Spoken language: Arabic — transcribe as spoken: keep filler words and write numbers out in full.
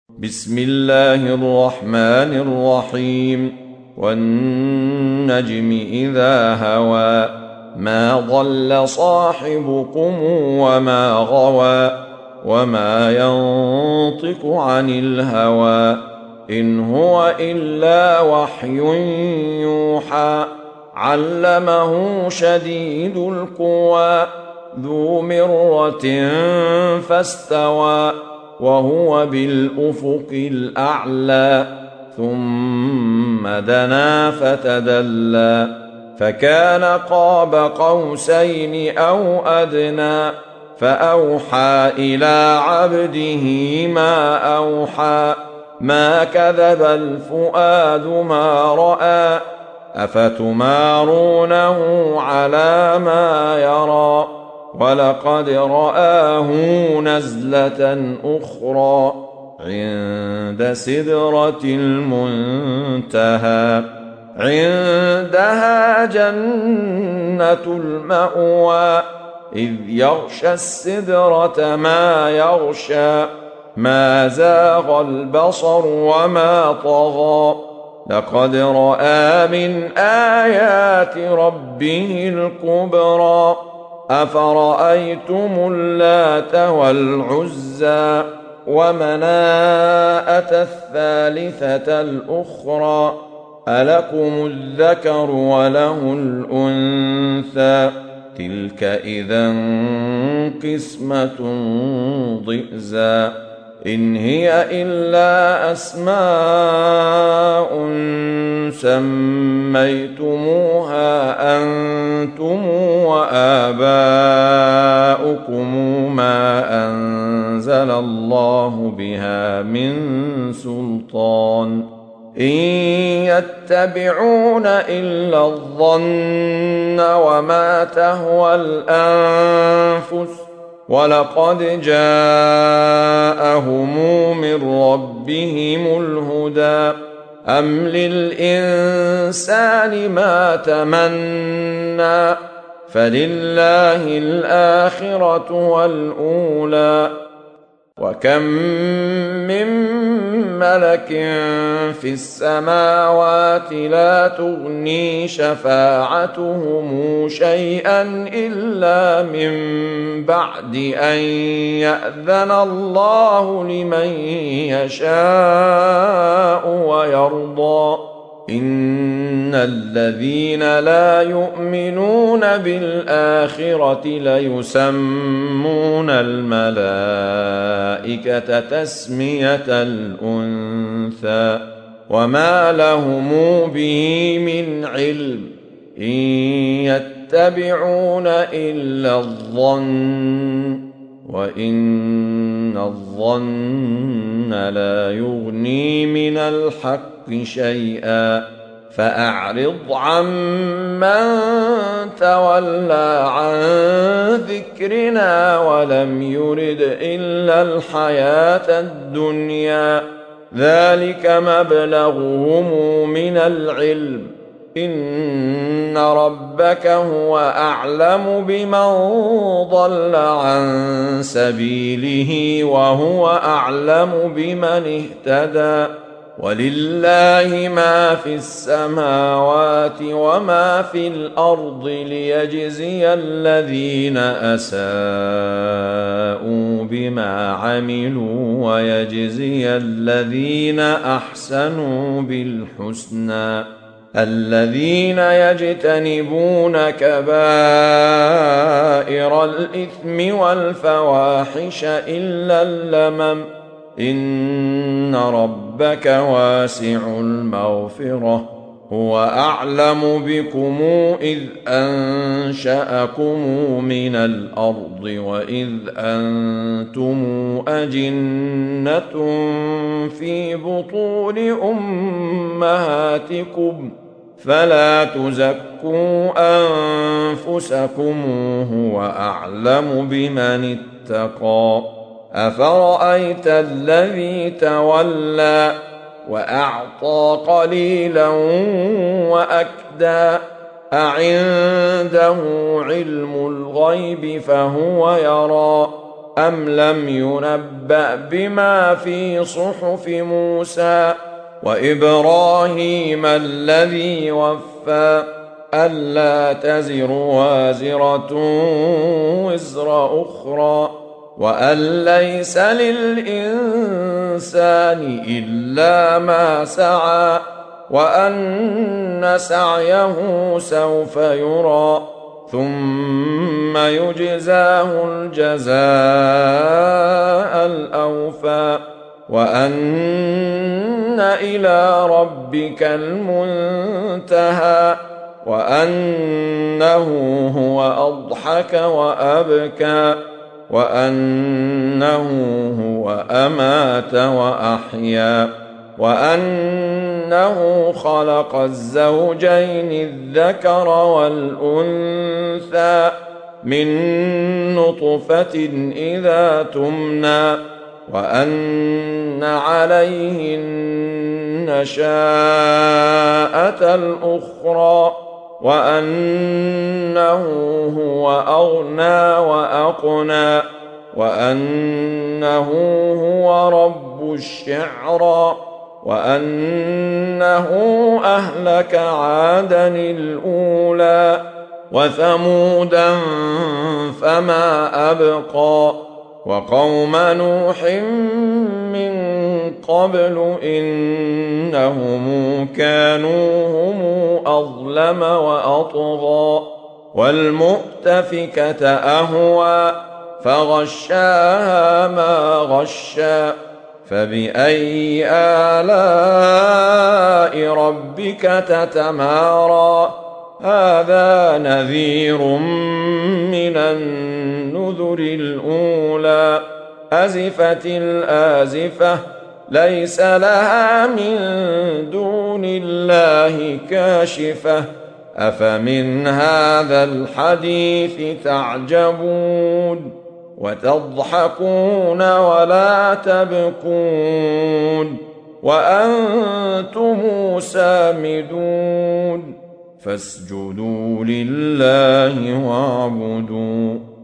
بسم الله الرحمن الرحيم والنجم إذا هوى ما ضل صاحبكم وما غوى وما ينطق عن الهوى إن هو إلا وحي يوحى علمه شديد القوى ذو مرة فاستوى وهو بالأفق الأعلى ثم دنا فتدلى فكان قاب قوسين أو أدنى فأوحى إلى عبده ما أوحى ما كذب الفؤاد ما رأى أفتمارونه على ما يرى ولقد رآه نزلة أخرى عند سدرة المنتهى عندها جنة المأوى إذ يغشى السدرة ما يغشى ما زاغ البصر وما طغى لقد رأى من آيات ربه الكبرى أفرأيتم اللات والعزى ومناءة الثالثة الأخرى ألكم الذكر وله الأنثى تلك إذا قسمة ضئزى إن هي إلا أسماء سميتموها أنتم وآباؤكم ما أنزل الله بها من سلطان إن يتبعون إلا الظن وما تهوى الأنفس ولقد جاءهم من ربهم الهدى أم للإنسان ما تمنى فلله الآخرة والأولى وكم من ملك في السماوات لا تغني شفاعتهم شيئا إلا من بعد أن يأذن الله لمن يشاء ويرضى إن الذين لا يؤمنون بالآخرة ليسمون الملائكة تسمية الأنثى وما لهم به من علم إن يتبعون إلا الظن وإن الظن لا يغني من الحق شيئا فأعرض عمن تولى عن ذكرنا ولم يرد إلا الحياة الدنيا ذلك مبلغهم من العلم إن ربك هو أعلم بمن ضل عن سبيله وهو أعلم بمن اهتدى ولله ما في السماوات وما في الأرض ليجزي الذين أساءوا بما عملوا ويجزي الذين أحسنوا بالحسنى الذين يجتنبون كبائر الإثم والفواحش إلا اللمم إن ربك واسع المغفرة هو أعلم بكم إذ أنشأكم من الأرض وإذ أنتم أجنة في بطون أمهاتكم فلا تزكوا أنفسكم هو أعلم بمن اتقى أفرأيت الذي تولى وأعطى قليلا وأكدى أعنده علم الغيب فهو يرى أم لم ينبأ بما في صحف موسى وإبراهيم الذي وفى ألا تزر وازرة وزر أخرى وأن ليس للإنسان إلا ما سعى وأن سعيه سوف يرى ثم يجزاه الجزاء الأوفى وأن إلى ربك المنتهى وأنه هو أضحك وأبكى وأنه هو أمات وأحيا وأنه خلق الزوجين الذكر والأنثى من نطفة إذا تمنى وأن عليه النشاءة الأخرى وأنه هو أغنى وأقنى وأنه هو رب الشعرى وأنه أهلك عادا الأولى وثمودا فما أبقى وقوم نوح من قبل إنهم كانوا هم أظلم وأطغى والمؤتفكة أهوى فغشاها ما غشى فبأي آلاء ربك تتمارى هذا نذير من النذر الأولى أزفت الآزفة ليس لها من دون الله كاشفة أفمن هذا الحديث تعجبون وتضحكون ولا تبكون وأنتم سامدون فاسجدوا لله واعبدوا